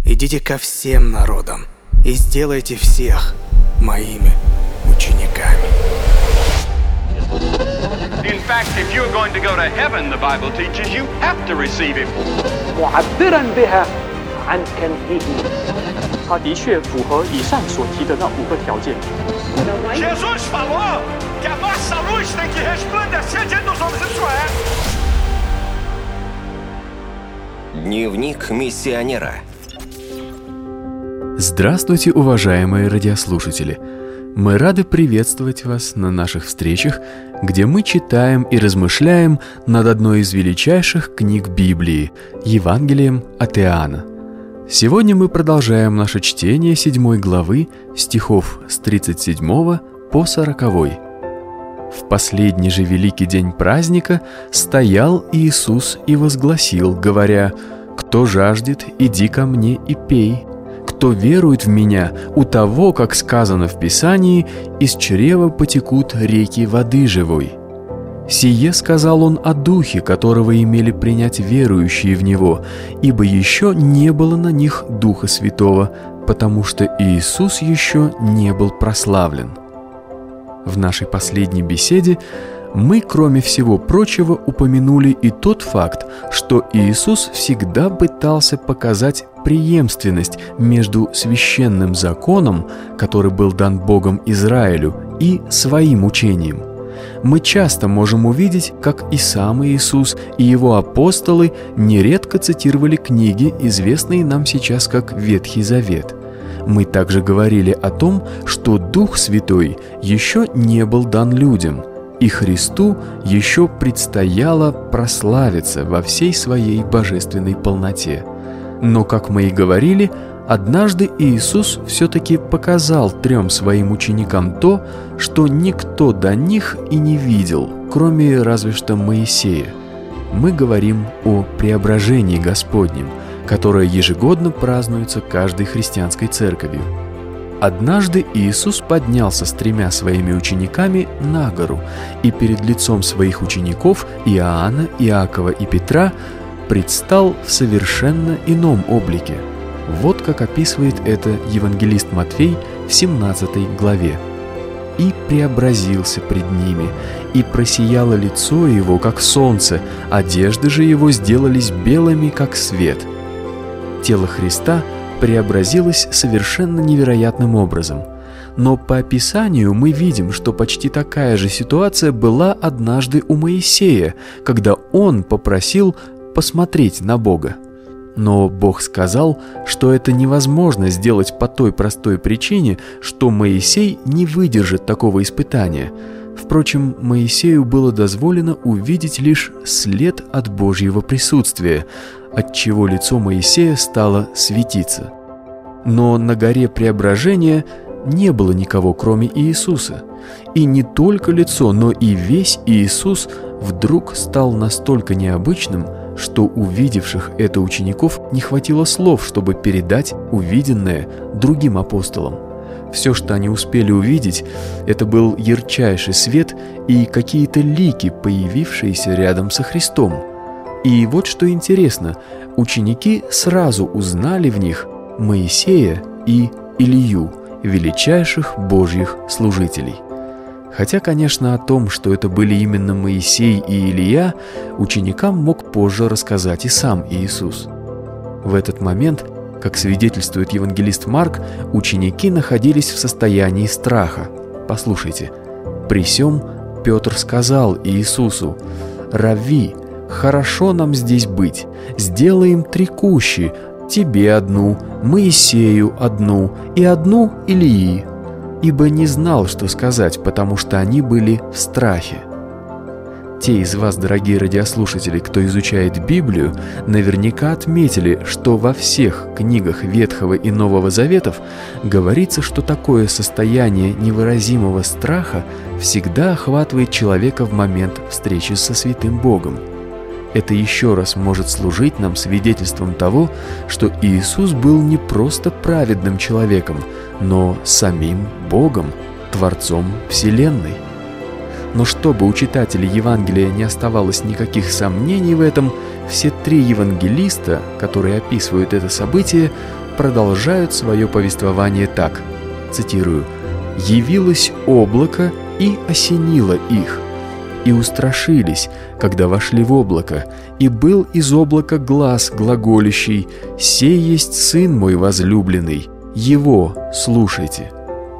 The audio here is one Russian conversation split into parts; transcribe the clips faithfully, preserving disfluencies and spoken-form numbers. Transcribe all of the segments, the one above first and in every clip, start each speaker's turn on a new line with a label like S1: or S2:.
S1: идите ко всем народам и сделайте всех моими учениками.
S2: In fact, if you're going to go to heaven, the Bible teaches you have to receive him.
S3: معبرا بها عن كنهه.
S4: 他的确符合以上所提的那五个条件。
S2: Jesus falou que a nossa luz tem que resplandecer diante dos homens. Isso é.
S5: Дневник миссионера.
S6: Здравствуйте, уважаемые радиослушатели! Мы рады приветствовать вас на наших встречах, где мы читаем и размышляем над одной из величайших книг Библии – Евангелием от Иоанна. Сегодня мы продолжаем наше чтение седьмой главы, стихов с тридцать седьмого по сороковой. В последний же великий день праздника стоял Иисус и возгласил, говоря: «Кто жаждет, иди ко мне и пей. Кто верует в Меня, у того, как сказано в Писании, из чрева потекут реки воды живой». Сие сказал Он о Духе, которого имели принять верующие в Него, ибо еще не было на них Духа Святого, потому что Иисус еще не был прославлен. В нашей последней беседе мы, кроме всего прочего, упомянули и тот факт, что Иисус всегда пытался показать преемственность между священным законом, который был дан Богом Израилю, и своим учением. Мы часто можем увидеть, как и сам Иисус, и его апостолы нередко цитировали книги, известные нам сейчас как Ветхий Завет. Мы также говорили о том, что Дух Святой еще не был дан людям, и Христу еще предстояло прославиться во всей своей божественной полноте. Но, как мы и говорили, однажды Иисус все-таки показал трем своим ученикам то, что никто до них и не видел, кроме разве что Моисея. Мы говорим о преображении Господнем, которое ежегодно празднуется каждой христианской церковью. Однажды Иисус поднялся с тремя своими учениками на гору и перед лицом своих учеников Иоанна, Иакова и Петра предстал в совершенно ином облике. Вот как описывает это евангелист Матфей в семнадцатой главе. «И преобразился пред ними, и просияло лицо его, как солнце, одежды же его сделались белыми, как свет». Тело Христа преобразилось совершенно невероятным образом. Но по описанию мы видим, что почти такая же ситуация была однажды у Моисея, когда он попросил посмотреть на Бога. Но Бог сказал, что это невозможно сделать по той простой причине, что Моисей не выдержит такого испытания. Впрочем, Моисею было дозволено увидеть лишь след от Божьего присутствия, отчего лицо Моисея стало светиться. Но на горе Преображения не было никого, кроме Иисуса. И не только лицо, но и весь Иисус вдруг стал настолько необычным, что увидевших это учеников не хватило слов, чтобы передать увиденное другим апостолам. Все, что они успели увидеть, это был ярчайший свет и какие-то лики, появившиеся рядом со Христом. И вот что интересно, ученики сразу узнали в них Моисея и Илью, величайших Божьих служителей. Хотя, конечно, о том, что это были именно Моисей и Илия, ученикам мог позже рассказать и сам Иисус. В этот момент, как свидетельствует евангелист Марк, ученики находились в состоянии страха. Послушайте. «При сем Петр сказал Иисусу: „Равви, хорошо нам здесь быть, сделаем три кущи, тебе одну, Моисею одну и одну Илии». Ибо не знал, что сказать, потому что они были в страхе. Те из вас, дорогие радиослушатели, кто изучает Библию, наверняка отметили, что во всех книгах Ветхого и Нового Заветов говорится, что такое состояние невыразимого страха всегда охватывает человека в момент встречи со святым Богом. Это еще раз может служить нам свидетельством того, что Иисус был не просто праведным человеком, но самим Богом, Творцом Вселенной. Но чтобы у читателей Евангелия не оставалось никаких сомнений в этом, все три евангелиста, которые описывают это событие, продолжают свое повествование так, цитирую, «Явилось облако и осенило их, и устрашились, когда вошли в облако, и был из облака глас глаголящий: «Сей есть Сын мой возлюбленный, Его слушайте».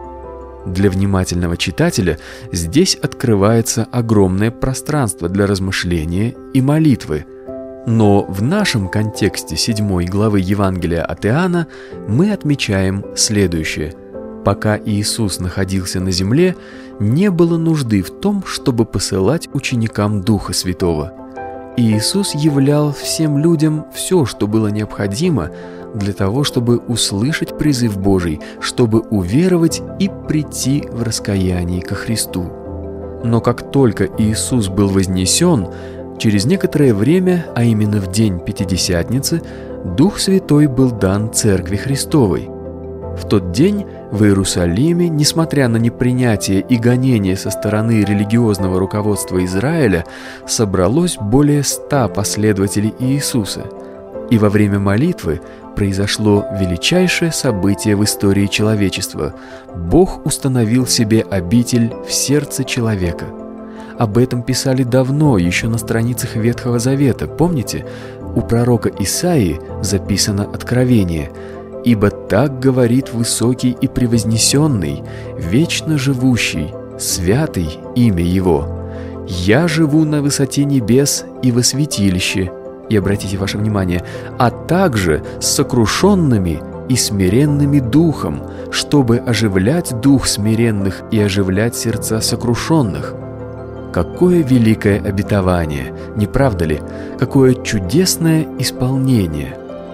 S6: Для внимательного читателя здесь открывается огромное пространство для размышления и молитвы. Но в нашем контексте седьмой главы Евангелия от Иоанна мы отмечаем следующее. Пока Иисус находился на земле, не было нужды в том, чтобы посылать ученикам Духа Святого. Иисус являл всем людям все, что было необходимо для того, чтобы услышать призыв Божий, чтобы уверовать и прийти в раскаянии ко Христу. Но как только Иисус был вознесен, через некоторое время, а именно в день Пятидесятницы, Дух Святой был дан Церкви Христовой. В тот день в Иерусалиме, несмотря на непринятие и гонение со стороны религиозного руководства Израиля, собралось более ста последователей Иисуса. И во время молитвы произошло величайшее событие в истории человечества. Бог установил себе обитель в сердце человека. Об этом писали давно, еще на страницах Ветхого Завета, помните? У пророка Исаии записано откровение: «Ибо так говорит высокий и превознесенный, вечно живущий, святый имя Его. Я живу на высоте небес и во святилище». И обратите ваше внимание, а также с сокрушенными и смиренными духом, чтобы оживлять дух смиренных и оживлять сердца сокрушенных. Какое великое обетование, не правда ли? Какое чудесное исполнение!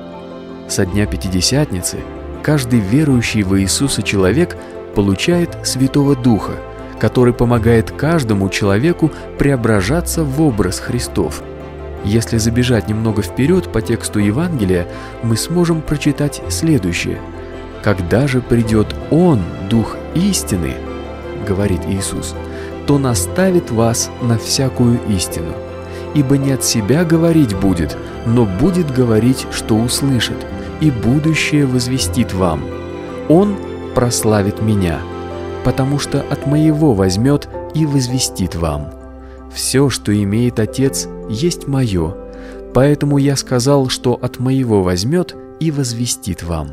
S6: Со дня Пятидесятницы каждый верующий в Иисуса человек получает Святого Духа, который помогает каждому человеку преображаться в образ Христов. Если забежать немного вперед по тексту Евангелия, мы сможем прочитать следующее. «Когда же придет Он, Дух истины, — говорит Иисус, — то наставит вас на всякую истину. Ибо не от себя говорить будет, но будет говорить, что услышит, и будущее возвестит вам. Он прославит Меня, потому что от Моего возьмет и возвестит вам. Все, что имеет Отец, есть Мое, поэтому Я сказал, что от Моего возьмет и возвестит вам».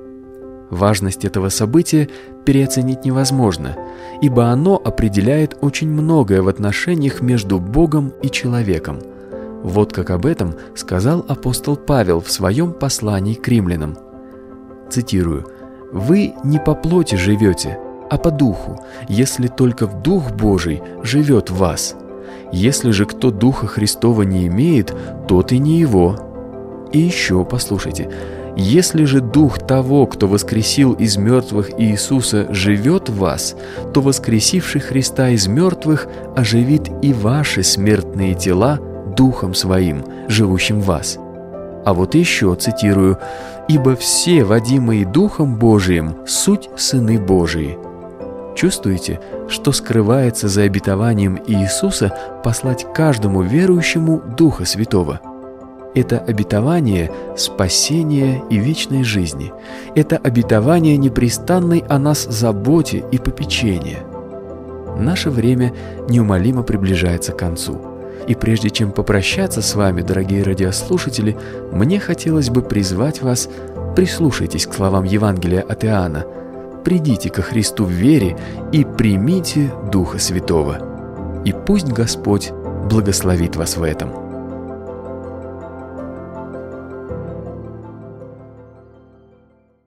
S6: Важность этого события переоценить невозможно, ибо оно определяет очень многое в отношениях между Богом и человеком. Вот как об этом сказал апостол Павел в своем послании к римлянам. Цитирую: «Вы не по плоти живете, а по духу, если только в Дух Божий живет в вас. Если же кто Духа Христова не имеет, тот и не его». И еще послушайте: «Если же Дух того, кто воскресил из мертвых Иисуса, живет в вас, то воскресивший Христа из мертвых оживит и ваши смертные тела Духом Своим, живущим в вас». А вот еще цитирую: «Ибо все, водимые Духом Божиим, суть сыны Божии». Чувствуете, что скрывается за обетованием Иисуса послать каждому верующему Духа Святого? Это обетование спасения и вечной жизни. Это обетование непрестанной о нас заботе и попечения. Наше время неумолимо приближается к концу. И прежде чем попрощаться с вами, дорогие радиослушатели, мне хотелось бы призвать вас: прислушайтесь к словам Евангелия от Иоанна, придите ко Христу в вере и примите Духа Святого. И пусть Господь благословит вас в этом.